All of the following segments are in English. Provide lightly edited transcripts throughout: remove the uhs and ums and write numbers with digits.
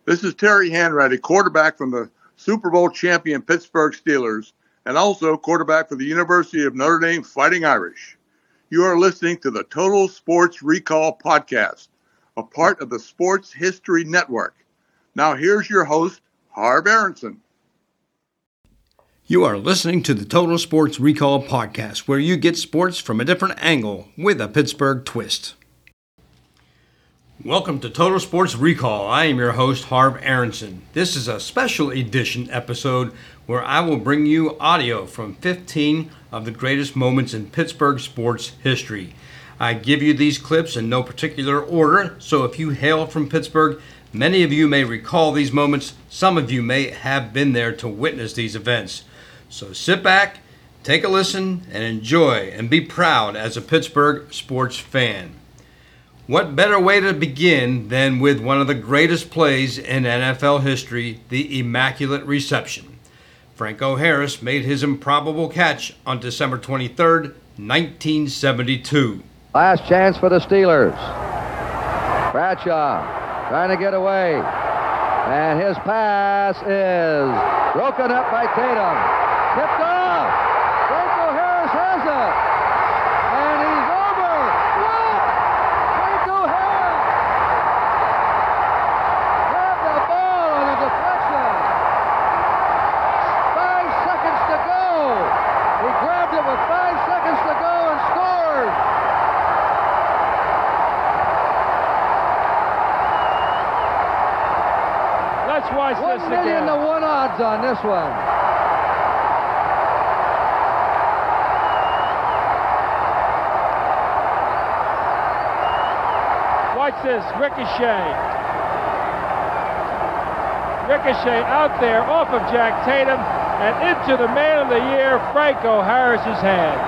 This is Terry Hanratty, quarterback from the Super Bowl champion Pittsburgh Steelers, and also quarterback for the University of Notre Dame Fighting Irish. You are listening to the Total Sports Recall podcast, a part of the Sports History Network. Now here's your host, Harv Aronson. You are listening to the Total Sports Recall podcast, where you get sports from a different angle with a Pittsburgh twist. Welcome to Total Sports Recall. I am your host, Harv Aronson. This is a special edition episode where I will bring you audio from 15 of the greatest moments in Pittsburgh sports history. I give you these clips in no particular order, so if you hail from Pittsburgh, many of you may recall these moments. Some of you may have been there to witness these events. So sit back, take a listen, and enjoy, and be proud as a Pittsburgh sports fan. What better way to begin than with one of the greatest plays in NFL history, the Immaculate Reception. Franco Harris made his improbable catch on December 23rd, 1972. Last chance for the Steelers. Bradshaw trying to get away. And his pass is broken up by Tatum. Tipped off. Franco Harris has it. And he's over. What? Franco Harris grabbed the ball on a deflection. 5 seconds to go. He grabbed it with 5 seconds to go and scored. Let's watch this again. 1 million to 1 odds on this one. Watch this, Ricochet. Ricochet out there off of Jack Tatum and into the Man of the Year, Franco Harris's hands.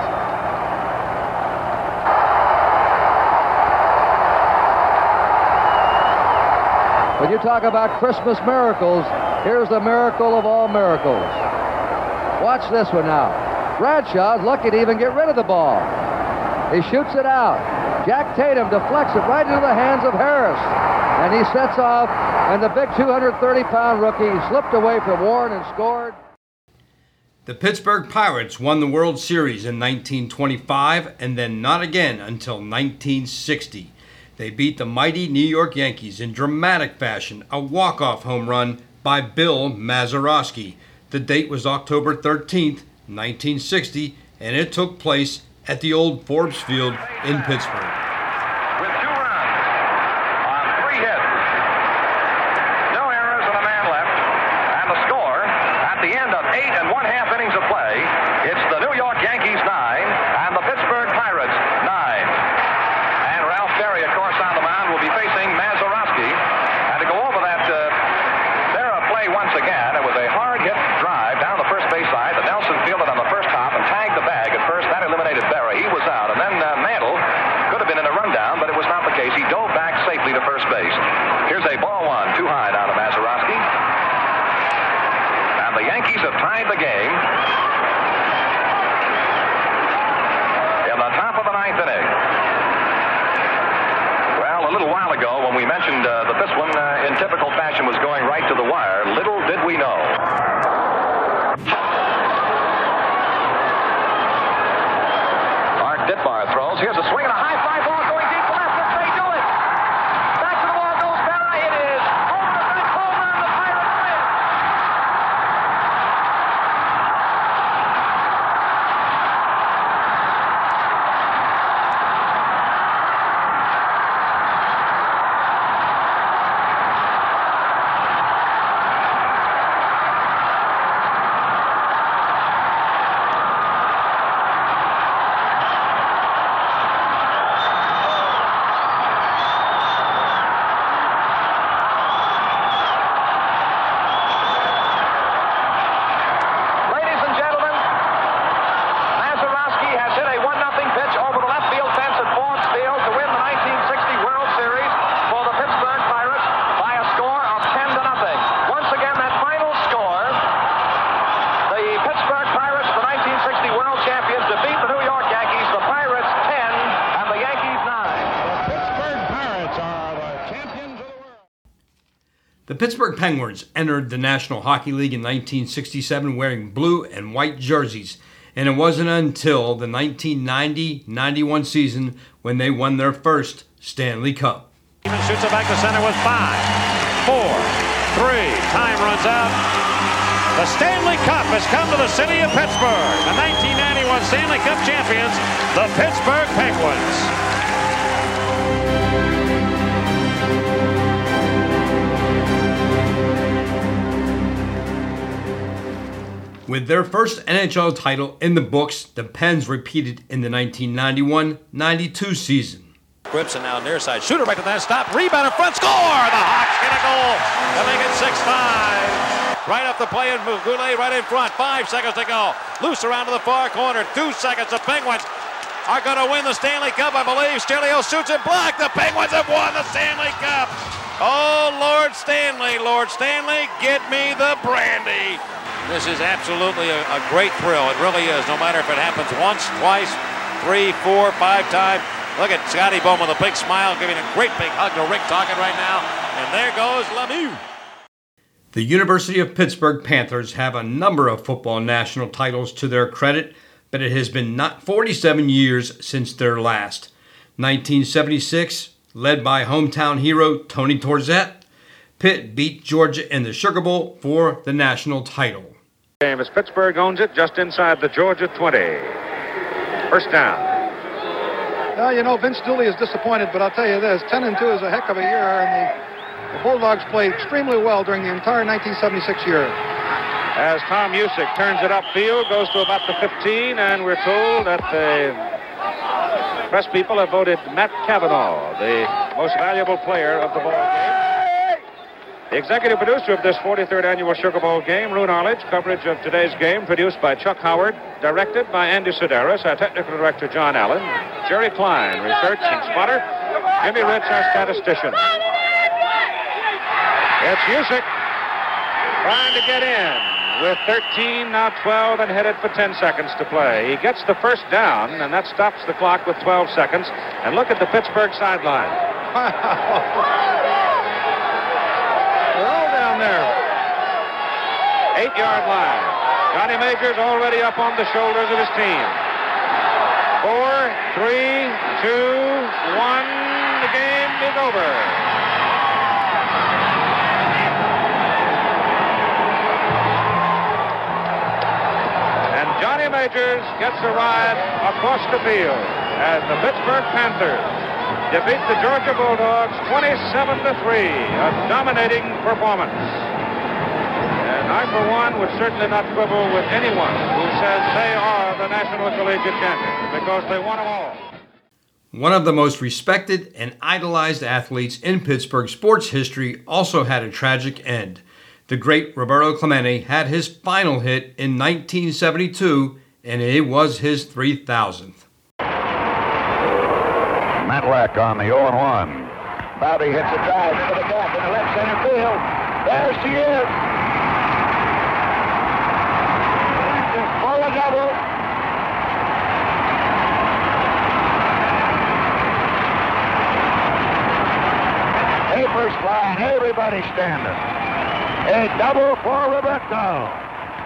When you talk about Christmas miracles, here's the miracle of all miracles. Watch this one now. Bradshaw's lucky to even get rid of the ball. He shoots it out. Jack Tatum deflects it right into the hands of Harris. And he sets off, and the big 230-pound rookie slipped away from Warren and scored. The Pittsburgh Pirates won the World Series in 1925 and then not again until 1960. They beat the mighty New York Yankees in dramatic fashion, a walk-off home run by Bill Mazeroski. The date was October 13th, 1960, and it took place at the old Forbes Field in Pittsburgh. With 2 runs on 3 hits, no errors and a man left, and the score at the end of 8 1/2 innings of play, it's the New York Yankees 9 and the Pittsburgh Pirates 9. And Ralph Berry, of course, on the mound will be facing Mazeroski. And to go over that play once again, it was a hard hit drive down the first base side. The Nelson fielded on the first hop and tagged the bag at first. That eliminated Berry. He was out. And then Mantle could have been in a rundown, but it was not the case. He dove back safely to first base. Here's a ball 1, too high down to Mazeroski. And the Yankees have tied the game in the top of the 9th inning. Well, a little while ago when we mentioned that this one in typical fashion was going right to the wire, little did we know. Mark Ditmar throws. Here's a swing and a high fly ball going deep to left. Let's say do it. Back to the wall goes Berra. It is over the fence. Home run. The Pirates win. The Pittsburgh Penguins entered the National Hockey League in 1967 wearing blue and white jerseys, and it wasn't until the 1990-91 season when they won their first Stanley Cup. Even shoots it back to center with 5, 4, 3. Time runs out. The Stanley Cup has come to the city of Pittsburgh. The 1991 Stanley Cup champions, the Pittsburgh Penguins. With their first NHL title in the books, the Pens repeated in the 1991-92 season. Gripson now near side. Shooter right to the net. Stop. Rebound in front. Score! The Hawks get a goal to make it 6-5. Right up the play and move. Goulet right in front. 5 seconds to go. Loose around to the far corner. 2 seconds. The Penguins are going to win the Stanley Cup, I believe. Stelio shoots it blocked. The Penguins have won the Stanley Cup. Oh, Lord Stanley, get me the brandy. This is absolutely a great thrill. It really is, no matter if it happens once, twice, 3, 4, 5 times. Look at Scotty Bowman with a big smile, giving a great big hug to Rick Tocchet right now. And there goes Lemieux. The University of Pittsburgh Panthers have a number of football national titles to their credit, but it has been not 47 years since their last. 1976, led by hometown hero Tony Torzett, Pitt beat Georgia in the Sugar Bowl for the national title. Game as Pittsburgh owns it just inside the Georgia 20. First down. Well, you know, Vince Dooley is disappointed, but I'll tell you this, 10-2 is a heck of a year, and the Bulldogs played extremely well during the entire 1976 year. As Tom Usick turns it upfield, goes to about the 15, and we're told that the press people have voted Matt Cavanaugh the most valuable player of the ball game. The executive producer of this 43rd annual Sugar Bowl game, Roone Arledge, coverage of today's game produced by Chuck Howard, directed by Andy Sedaris, our technical director John Allen, Jerry Klein, research and spotter, Jimmy Rich, our statistician. It's Usick trying to get in with 13, now 12, and headed for 10 seconds to play. He gets the first down, and that stops the clock with 12 seconds. And look at the Pittsburgh sideline. They're all down there. 8-yard line. Johnny Majors already up on the shoulders of his team. 4, 3, 2, 1. The game is over. And Johnny Majors gets a ride across the field as the Pittsburgh Panthers defeat the Georgia Bulldogs 27-3, a dominating performance. And I, for one, would certainly not quibble with anyone who says they are the National Collegiate Champions, because they won them all. One of the most respected and idolized athletes in Pittsburgh sports history also had a tragic end. The great Roberto Clemente had his final hit in 1972, and it was his 3,000th. Matlack on the 0-1. Bobby hits a drive into the gap in the left center field. There she is. For a double. Papers flying, everybody standing. A double for Roberto.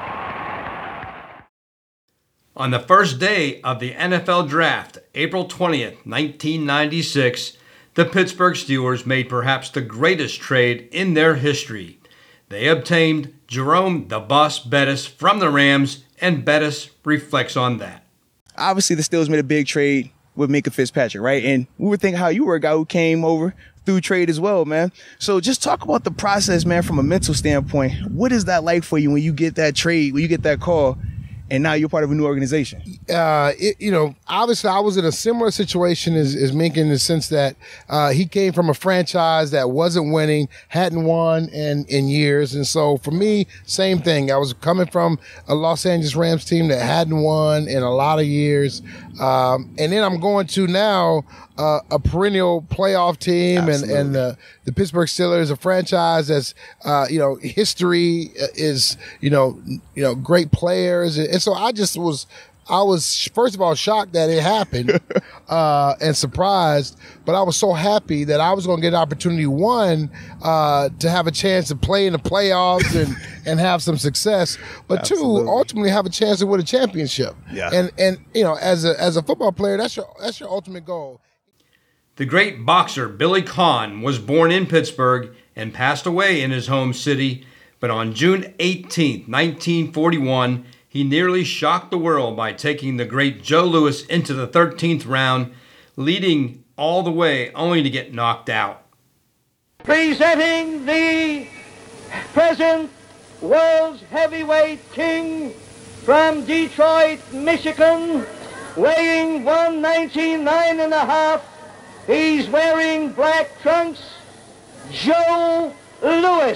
On the first day of the NFL Draft, April 20th, 1996, the Pittsburgh Steelers made perhaps the greatest trade in their history. They obtained Jerome "the Boss" Bettis from the Rams, and Bettis reflects on that. Obviously, the Steelers made a big trade with Minkah Fitzpatrick, right? And we were thinking how you were a guy who came over through trade as well, man. So just talk about the process, man, from a mental standpoint. What is that like for you when you get that trade, when you get that call, and now you're part of a new organization? Obviously I was in a similar situation as Minkah in the sense that he came from a franchise that wasn't winning, hadn't won in years. And so for me, same thing. I was coming from a Los Angeles Rams team that hadn't won in a lot of years. And then I'm going to now a perennial playoff team. Absolutely. and the Pittsburgh Steelers, a franchise that's, history is, great players. And so I I was, first of all, shocked that it happened and surprised, but I was so happy that I was going to get an opportunity, one, to have a chance to play in the playoffs and have some success, but Absolutely. two, ultimately have a chance to win a championship. Yeah. And you know, as a football player, that's your ultimate goal. The great boxer Billy Conn was born in Pittsburgh and passed away in his home city, but on June 18, 1941, he nearly shocked the world by taking the great Joe Louis into the 13th round, leading all the way only to get knocked out. Presenting the present world's heavyweight king from Detroit, Michigan, weighing 199.5. He's wearing black trunks, Joe Louis.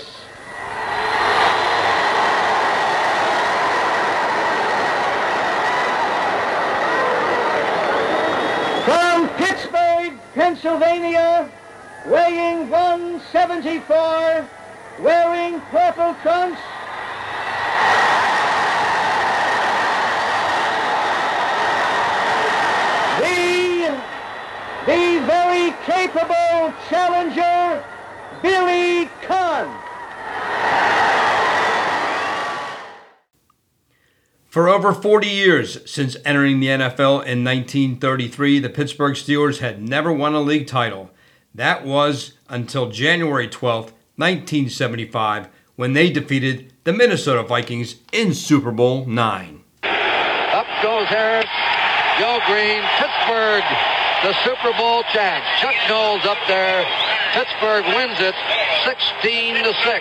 From Pittsburgh, Pennsylvania, weighing 174, wearing purple trunks, the very capable challenger, Billy Conn. For over 40 years since entering the NFL in 1933, the Pittsburgh Steelers had never won a league title. That was until January 12, 1975, when they defeated the Minnesota Vikings in Super Bowl IX. Up goes Harris, Joe Green, Pittsburgh, the Super Bowl champs. Chuck Knowles up there. Pittsburgh wins it 16-6.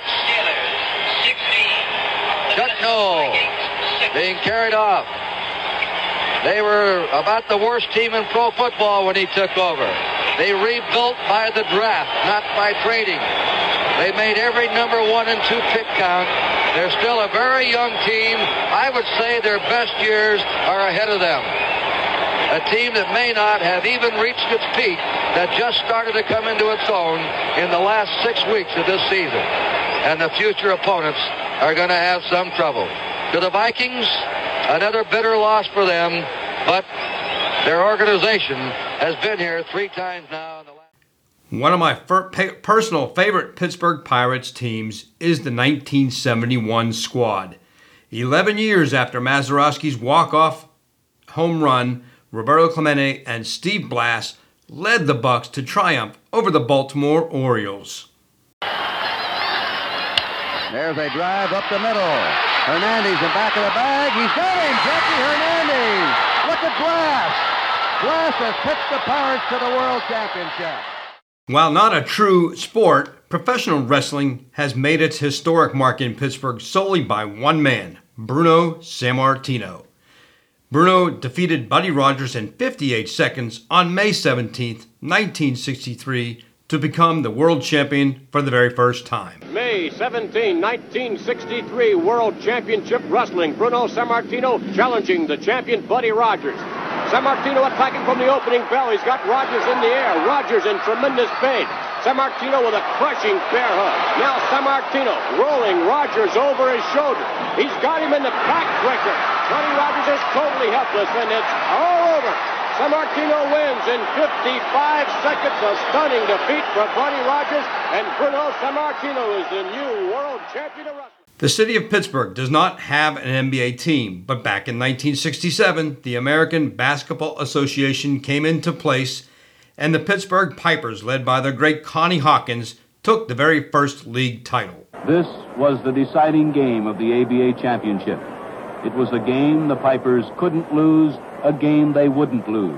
Chuck Knowles being carried off. They were about the worst team in pro football when he took over. They rebuilt by the draft, not by trading. They made every number 1 and 2 pick count. They're still a very young team. I would say their best years are ahead of them. A team that may not have even reached its peak, that just started to come into its own in the last 6 weeks of this season. And the future opponents are going to have some trouble. To the Vikings, another bitter loss for them, but their organization has been here 3 times now. One of my personal favorite Pittsburgh Pirates teams is the 1971 squad. 11 years after Mazeroski's walk-off home run, Roberto Clemente and Steve Blass led the Bucs to triumph over the Baltimore Orioles. There's a drive up the middle. Hernandez in back of the bag. He's got him, Jackie Hernandez. Look at Blass. Blass has pitched the Pirates to the World Championship. While not a true sport, professional wrestling has made its historic mark in Pittsburgh solely by one man, Bruno Sammartino. Bruno defeated Buddy Rogers in 58 seconds on May 17, 1963, to become the world champion for the very first time. May 17, 1963, World Championship Wrestling. Bruno Sammartino challenging the champion Buddy Rogers. Sammartino attacking from the opening bell. He's got Rogers in the air. Rogers in tremendous pain. Sammartino with a crushing bear hug. Now Sammartino rolling Rogers over his shoulder. He's got him in the backbreaker. Buddy Rogers is totally helpless, and it's all over. Sammartino wins in 55 seconds. A stunning defeat for Buddy Rogers, and Bruno Sammartino is the new world champion of wrestling. The city of Pittsburgh does not have an NBA team, but back in 1967, the American Basketball Association came into place, and the Pittsburgh Pipers, led by the great Connie Hawkins, took the very first league title. This was the deciding game of the ABA championship. It was a game the Pipers couldn't lose, a game they wouldn't lose.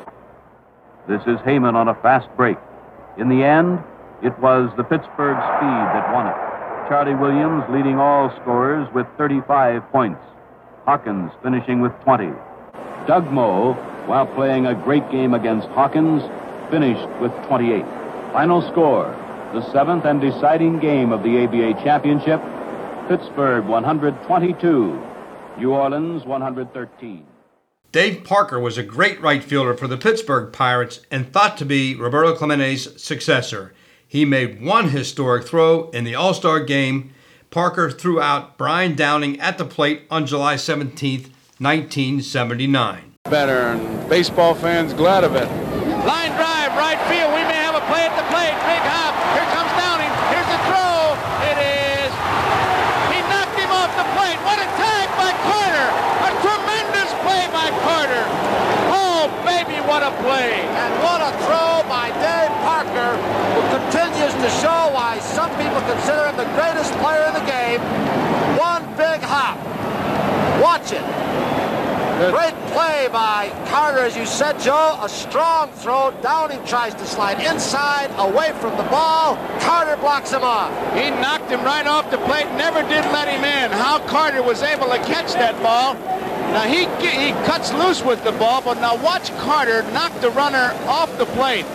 This is Heyman on a fast break. In the end, it was the Pittsburgh Speed that won it. Charlie Williams leading all scorers with 35 points. Hawkins finishing with 20. Doug Moe, while playing a great game against Hawkins, finished with 28. Final score, the 7th and deciding game of the ABA championship, Pittsburgh 122, New Orleans 113. Dave Parker was a great right fielder for the Pittsburgh Pirates and thought to be Roberto Clemente's successor. He made one historic throw in the All-Star game. Parker threw out Brian Downing at the plate on July 17, 1979. Better, and baseball fans glad of it. Line drive, right field. We may have a play at the plate. Big hop. Here comes Downing. Here's the throw. It is. He knocked him off the plate. What a tag by Carter. A tremendous play by Carter. Oh, baby, what a play. And what a throw by Dave Parker, who continues to show why some people consider him the greatest player in the game. One big hop. Watch it. Great play by Carter, as you said, Joe. A strong throw. Downing tries to slide inside, away from the ball. Carter blocks him off. He knocked him right off the plate, never did let him in. How Carter was able to catch that ball. Now, he cuts loose with the ball, but now watch Carter knock the runner off the plate.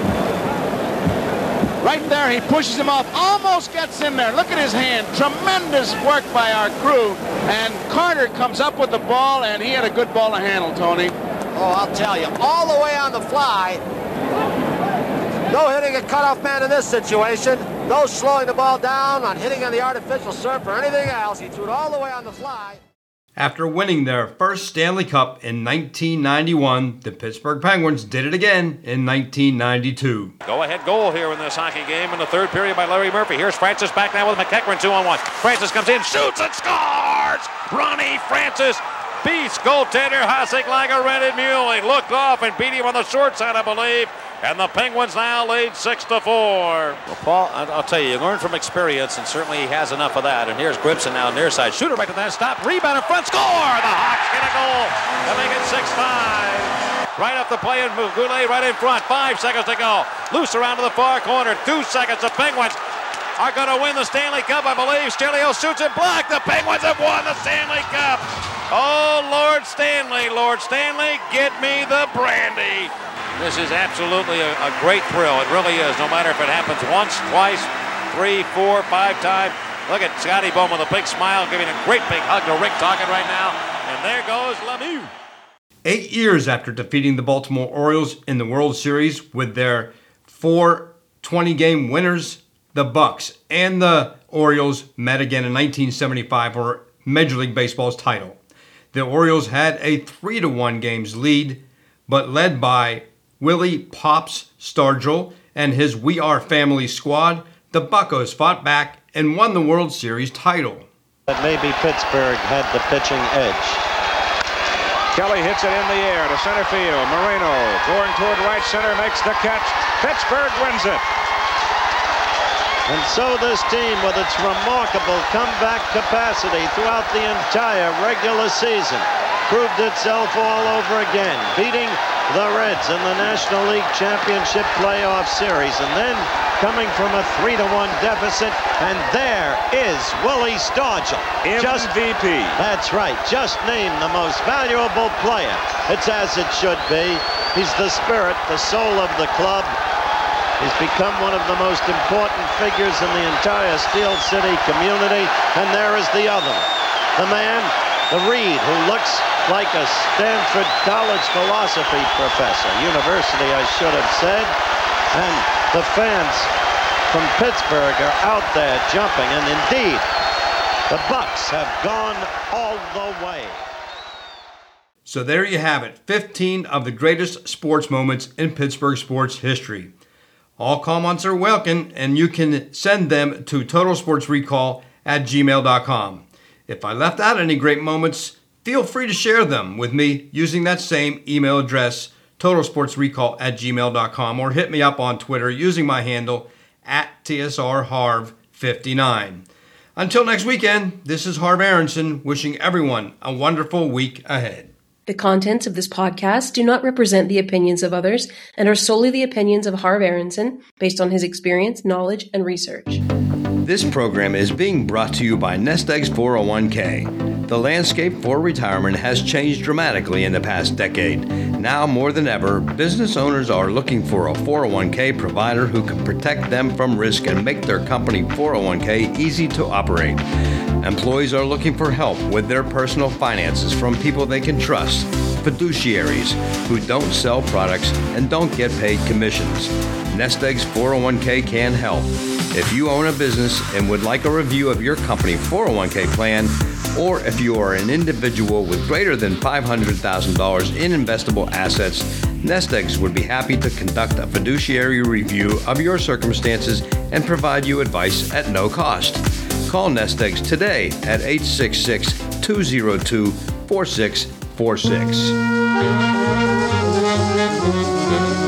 Right there, he pushes him off, almost gets in there. Look at his hand. Tremendous work by our crew. And Carter comes up with the ball, and he had a good ball to handle, Tony. Oh, I'll tell you, all the way on the fly. No hitting a cutoff man in this situation. No slowing the ball down on hitting on the artificial surf or anything else. He threw it all the way on the fly. After winning their first Stanley Cup in 1991, the Pittsburgh Penguins did it again in 1992. Go-ahead goal here in this hockey game in the third period by Larry Murphy. Here's Francis back now with McEachran 2-on-1. Francis comes in, shoots and scores! Ronnie Francis beats goaltender Hasek like a rented mule. He looked off and beat him on the short side, I believe. And the Penguins now lead 6-4. Well, Paul, I'll tell you learn from experience, and certainly he has enough of that. And here's Gribson now near side. Shooter right to the net, stop, rebound in front, score! The Hawks get a goal to make it 6-5. Right up the play, and Goulet right in front. 5 seconds to go. Loose around to the far corner. 2 seconds. The Penguins are going to win the Stanley Cup, I believe. Stelios shoots it, blocked. The Penguins have won the Stanley Cup. Oh, Lord Stanley, get me the brandy. This is absolutely a great thrill. It really is, no matter if it happens once, twice, 3, 4, 5 times. Look at Scotty Bowman with a big smile, giving a great big hug to Rick Tocchet right now. And there goes Lemieux. 8 years after defeating the Baltimore Orioles in the World Series with their 4 20-game winners, the Bucks and the Orioles met again in 1975 for Major League Baseball's title. The Orioles had a 3-1 games lead, but led by Willie Pops Stargell and his We Are Family squad, the Buccos fought back and won the World Series title. But maybe Pittsburgh had the pitching edge. Kelly hits it in the air to center field. Moreno going toward right center, makes the catch. Pittsburgh wins it. And so this team, with its remarkable comeback capacity throughout the entire regular season, proved itself all over again, beating the Reds in the National League Championship Playoff Series, and then coming from a 3-1 deficit, and there is Willie Stargell. MVP. That's right, just named the most valuable player. It's as it should be. He's the spirit, the soul of the club. He's become one of the most important figures in the entire Steel City community, and there is the other, the man, the Reed, who looks like a Stanford College philosophy professor, university I should have said, and the fans from Pittsburgh are out there jumping, and indeed, the Bucks have gone all the way. So there you have it, 15 of the greatest sports moments in Pittsburgh sports history. All comments are welcome, and you can send them to totalsportsrecall@gmail.com. If I left out any great moments, feel free to share them with me using that same email address, totalsportsrecall@gmail.com, or hit me up on Twitter using my handle @TSRHarv59. Until next weekend, this is Harv Aronson wishing everyone a wonderful week ahead. The contents of this podcast do not represent the opinions of others and are solely the opinions of Harv Aronson based on his experience, knowledge, and research. This program is being brought to you by Nest Eggs 401k. The landscape for retirement has changed dramatically in the past decade. Now more than ever, business owners are looking for a 401k provider who can protect them from risk and make their company 401k easy to operate. Employees are looking for help with their personal finances from people they can trust, fiduciaries who don't sell products and don't get paid commissions. Nest Eggs 401k can help. If you own a business and would like a review of your company 401k plan, or if you are an individual with greater than $500,000 in investable assets, Nest Eggs would be happy to conduct a fiduciary review of your circumstances and provide you advice at no cost. Call Nest Eggs today at 866-202-4646.